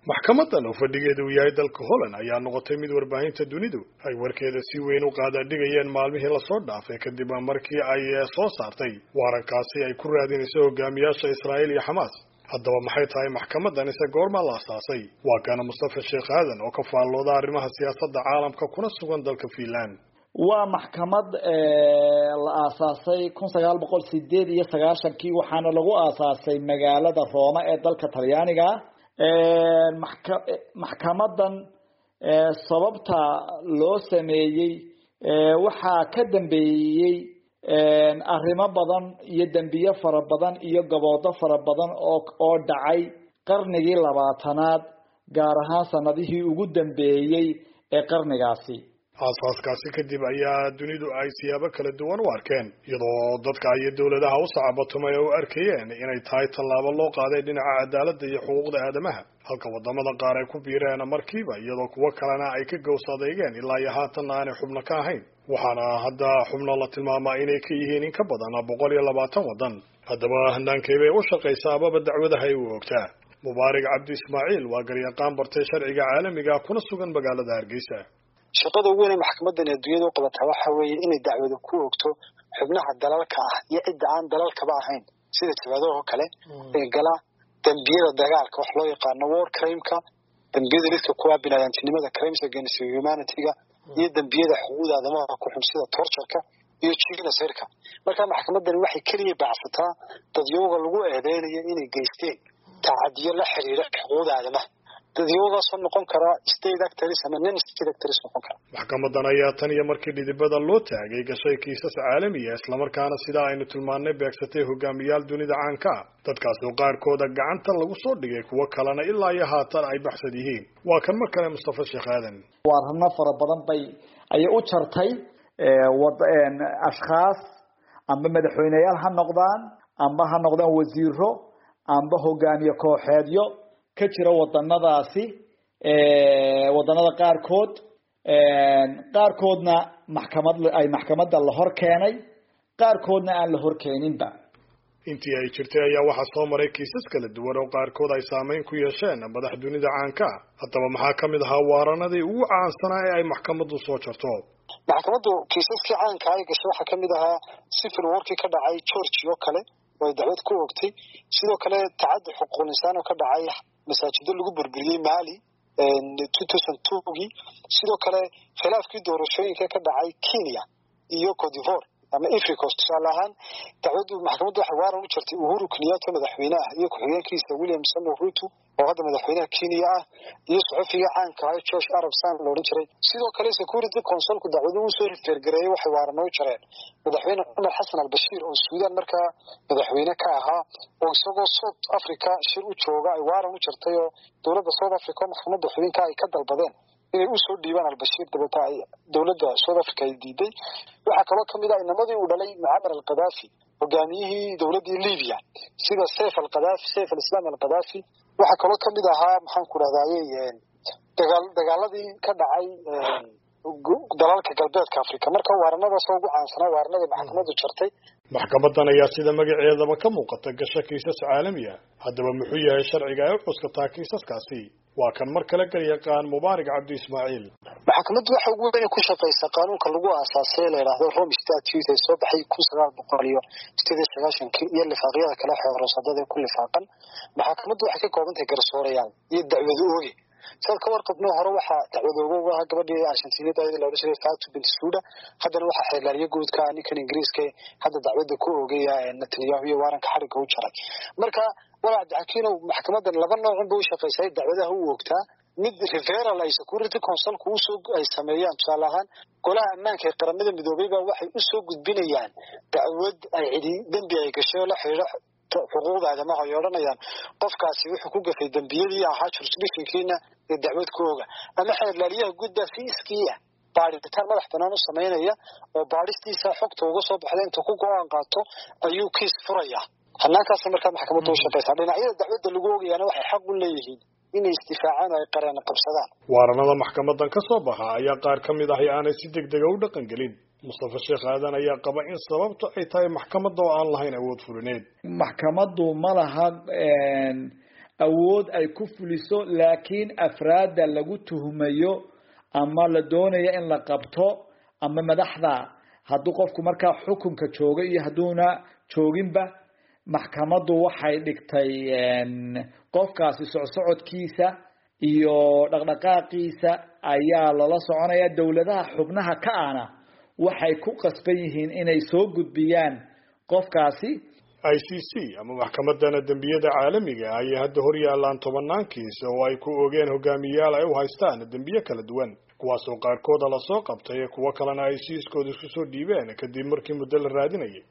maxkamadan oo fadhigeedu uu yahay dalka Holland ayaa noqotay mid warbaahinta dunidu ay warkeeda si weyn u qaadadhigayeen maalmihii la soo dhaafay kadib markii ay soo saartay warankaasi ay ku raadinayso hogaamiyaasha Israa'iil iyo Xamaas. haddaba maxay tahay maxkamadan ise goorma la aasaasay? waa kana Mustafa Sheekh Aadan oo ka faallooda arrimaha siyaasadda caalamka kuna sugan dalka Finland. waa maxkamad la aasaasay 1998 waxaana lagu aasaasay magaalada Roma ee dalka Talyaaniga. maxkamadan sababta loo sameeyay waxa ka dambeeyay arrimo badan iyo dambiyo fara badan iyo gaboodo fara badan oo dhacay qarnigii 20aad gaar ahaan sanadihii ugu dambeeyay ee qarnigaasi. aasaskaasi kadib ayaa dunidu ay siyaabo kala duwan u arkeen, iyadoo dadka iyo dawladaha u sacbatumay u arkayeen inay tahay tallaabo loo qaaday dhinaca cadaaladda iyo xuquuqda aadamaha, halka wadamada qaar ay ku biireen markiiba iyadoo kuwa kalena ay ka gowsadeeyeen ilaa iyo haatan aanay xubno ka ahayn. waxaana hadda xubno la tilmaamaa inay ka yihiin in ka badan 120 wadan. haddaba hanaankay bay u shaqaysaa ababa dacwadaha ay u ogtaa. mubaarak cabdi ismaaciil waa garyaqaan bartay sharciga caalamiga kuna sugan magaalada Hargeysa. shaqada ugu weyn ee maxkamadan ee dunyada u qabataa waxa weeye inay dacwada ku ogto xubnaha dalalka ah iyo cidda aan dalalkaba ahayn, sida jabhadaha kale ee gala dambiyada dagaalka wax loo yaqaano war crime-ka, dambiyada lidka kuwa bini'aadantinimada crimes against humanity-ga, iyo dambiyada xuquuqda aadamaha ku xun sida torture-ka iyo genocide-ka. marka maxkamadan waxay kaliya bacsataa dadyoga lagu eedeynayo inay geysteen tacadiyo la xiriira xuquuqda aadamaha, dadyoga soo noqon kara state actors ama non state actors noqon kara. maxkamadan ayaa tan iyo markii dhidibada loo taagay gashay kiisas caalami ah, isla markaana sida aynu tilmaannay beegsatay hogaamiyaal dunida caanka ah, dadkaas oo qaarkooda gacanta lagu soo dhigay kuwa kalena ilaa iyo haatan ay baxsad yihiin. waa kan mar kale Mustafa Sheekh Aadan. wararna fara badan ay u jartay ashkhaas amba madaxweynayaal ha noqdaan wasiiro amba hogaamiye kooxeedyo ka jira wadanada qaarkoodna maxkamada la hor keenay, qaarkoodna aan la hor keeninba. intii ay jirtay ayaa waxaa soo maray kiisas kala duwan oo qaarkood ay saameyn ku yeesheen madax dunida caanka ah. haddaba maxaa kamid ahaa waaranadii ugu caansanaa ee ay maxkamadu soo jarto? maxkamadu kiisaskii caanka ay gashay waxaa kamid ahaa civil war-kii ka dhacay Georgia oo kale way dacwad ku ogtay, sidoo kale tacaddi xuquuqul insaan oo ka dhacay masaajido lagu burburiyay Mali 2002gii, sidoo kale khilaafkii doorashooyinka ka dhacay Kenya iyo Cote d'Ivoire ama Ivory Coast. salahan dacwadu maxkamadu waxay waaran u jartay Uhuru Kenyatta madaxweynaha iyo ku-xigeenkiisa William Samoei Ruto oo hadda madaxweynaha Kenya ah, iyo saxafiga caanka ah Josh Arabsan loo oran jiray. sidoo kale Security Council-ku dacwadu uu soo refergareeyay waxay waaran u jareen madaxweyne Umar Hassan al-Bashir oo Suudaan markaa madaxweyne ka ahaa, oo isagoo South Africa shir u jooga ay waaran u jartay oo dowladda South Africa maxkamadda xubinka ay ka dalbadeen inay u soo dhiibaan al-Bashir dabada ay dowladda South Africa ay diiday. waxa kale kamid ah inamadii uu dhalay Muammar al-Qaddafi hogaamiyihii dowladda Liibiya sida Saif al-Islam al-Qaddafi. waxa kale kamid ahaa maxaan ku raadayay dagaaladii ka dhacay dalalka galbeedka Afrika. marka waaranadaas ugu caansanaa waaranada maxkamadu jartay. maxkamadan ayaa sida magaceedaba ka muuqata gasha kiisas caalami ah. haddaba muxuu yahay sharciga ay u cuskataa kiisaskaasi? waa kan mar kale garyaqaan Mubaarak cabdi ismaaciil. maxkamadu waxa ugu weyn ku shaqeysaa qaanuunka lagu aasaasay la yiraahdo Rome Statute ee soo baxay 1998 iyo lifaaqyada kala xeeroosadada ku lifaaqan. maxkamadu waxay ka kooban tahay garsoorayaal iyo dacwado ooge. sidoo kale warqadno hore waxa dacwadooga ah gabadhii Argentina ay la oranayay Fatou Bensouda, haddana waxa xeelariye guudka ninkan Ingiriiska hadda dacwada ku oogaya Netanyahu iyo waranka xariga u jaray. marka walaal dakiino maxkamadan laba nooc buu shaqeysay dacwadaha u ogtaa. mid referral ay Security Council-ku soo ay sameeyaan, tusaale ahaan golaha ammaanka ee qaramada midoobay waxay u soo gudbinayaan dacwad ay dambi ay gashay la xiriira xuquuqda aadamaha ay oranayaan qofkaasi wuxuu ku gafay dambiyadii ahaa jurisdiction-kiina ee dacwad ku ooga, ama xeelariyaha gudba fiiskiya baaritaan madax banaan u sameynaya oo baaristiisa xogta uga soo baxday inta ku go'aan qaato ayuu kiis furaya. hannaankaas markaa maxkamadu u shaqeysaa. dhinacyada dacwadda lagu oogayana waxay xaq u leeyihiin inay istifaacaan ay qareen qabsadaan. waaranada maxkamadan ka soo baxa ayaa qaar kamid ah aanay si degdeg ah u dhaqan gelin. Mustafa Sheekh Aadan ayaa qaba in sababtu ay tahay maxkamadda oo aan lahayn awood fulineed. maxkamaddu ma laha awood ay ku fuliso laakiin afraadda lagu tuhmayo ama la doonayo in la qabto ama madaxda hadduu qofku markaa xukunka jooga iyo hadduuna jooginba maxkamaddu waxay dhigtay qofkaasi socsocodkiisa iyo dhaqdhaqaaqiisa ayaa lala soconaya dowladaha xubnaha ka ana waxay ku qasban yihiin inay soo gudbiyaan qofkaasi ICC ama maxkamadana dambiyada caalamiga ayay hadda hor yaalaan 10 kiis oo ay ku ogeen hogaamiyayaal ay u haystaan dambiyo kala duwan kuwaas oo qaarkood la soo qabtay kuwa kalena ay siiskooda isku soo dhiibeen kadib markii muddo la raadinayay